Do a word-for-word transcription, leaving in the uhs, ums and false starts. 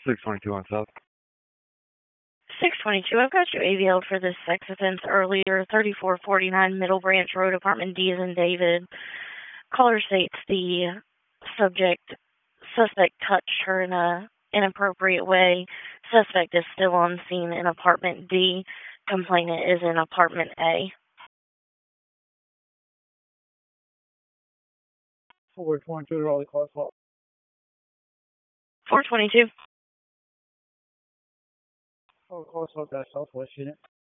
six twenty-two on South. six twenty-two, I've got you A V L for this sex offense earlier, thirty-four forty-nine Middle Branch Road, Apartment D as in David. Caller states the subject, suspect touched her in a inappropriate way. Suspect is still on scene in Apartment D. Complainant is in Apartment A. four twenty-two, Raleigh Crosswalk. four twenty-two. Oh, Crosswalk, that's Southwest unit.